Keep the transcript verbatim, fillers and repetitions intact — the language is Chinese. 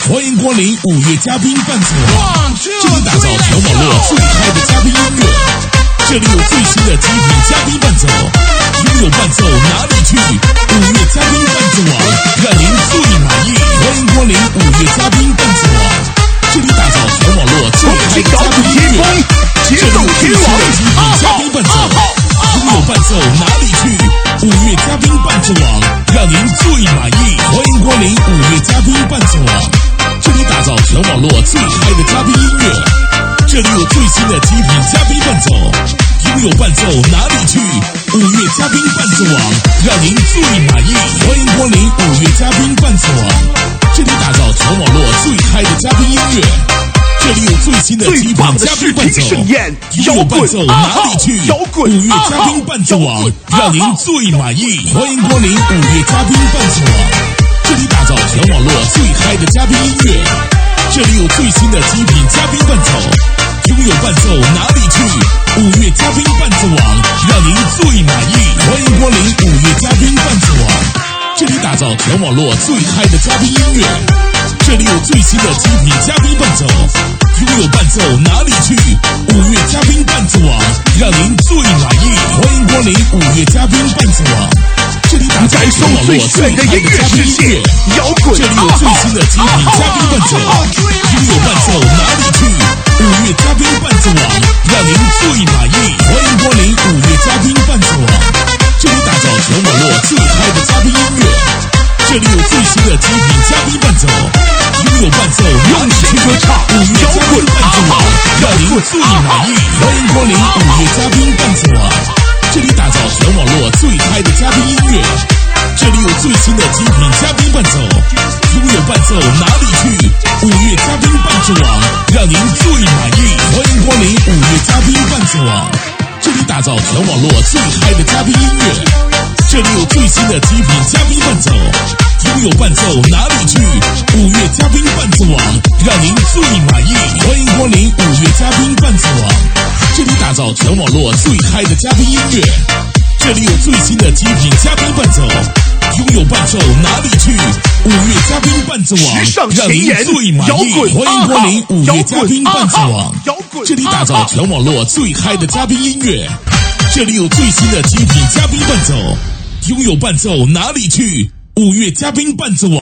欢迎光临五月嘉宾伴奏网，这里打造全网络最嗨的嘉宾音乐，这里有最新的极品嘉宾伴奏，拥有伴奏哪里去？五月嘉宾伴奏网，让您最满意。欢迎光临五月嘉宾伴奏网，这里打造全网络最嗨的嘉宾音乐，这里有最新的极品嘉宾伴奏，拥有伴奏哪里去？五月嘉宾伴奏网，让您最满意。欢迎光临五月嘉宾伴奏网，这里打造全网络最嗨的嘉宾音乐，这里有最新的极品嘉宾伴奏，拥有伴奏哪里去？五月嘉宾伴奏网，让您最满意。欢迎光临五月嘉宾伴奏网，这里打造全网络最嗨的嘉宾音乐，这里有最新的极品嘉宾伴奏，拥有伴奏哪里去？五月嘉宾伴奏网，让您最满意。欢迎光临五月嘉宾伴奏网，这里打造全网络最嗨的嘉宾音乐，这里有最新的极品嘉宾伴奏，拥有伴奏哪里去？五月嘉宾伴奏网，让您最满意。欢迎光临五月嘉宾伴奏网，这里打造全网络最嗨的嘉宾音乐，这里有最新的极品嘉宾伴奏，拥有伴奏哪里去？五月嘉宾伴奏网，让您最满意。欢迎光临五月嘉宾伴奏网，这里打造全网络最嗨的嘉宾音乐，这里有最新的极品嘉宾伴奏，拥有伴奏哪里去？五月嘉宾伴奏网，让您最满意。欢迎光临五月嘉宾伴奏网，这里打造全网络最嗨的嘉宾音乐，这里有最新的极品嘉宾伴奏，拥有伴奏哪里去？五月嘉宾伴奏网，让您最满意。欢迎光临五月嘉宾伴奏网，这里打造全网络最嗨的嘉宾音乐，这里有最新的极品嘉宾伴奏，拥有伴奏哪里去？五月嘉宾伴奏网，让您最满意。欢迎光临五月嘉宾伴奏网，这里打造全网络最嗨的嘉宾音乐，这里有最新的极品嘉宾伴奏，拥有伴奏哪里去？五月嘉宾伴奏网，让您最满意。欢迎光临五月嘉宾伴奏网，这里打造全网络最嗨的嘉宾音乐，这里有最新的极品嘉宾伴奏，拥有伴奏哪里去？五月嘉宾伴奏网，让您最满意。欢迎光临五月嘉宾伴奏网，这里打造全网络最嗨的嘉宾音乐，这里有最新的极品嘉宾伴奏，拥有伴奏哪里去？五月嘉宾伴奏网。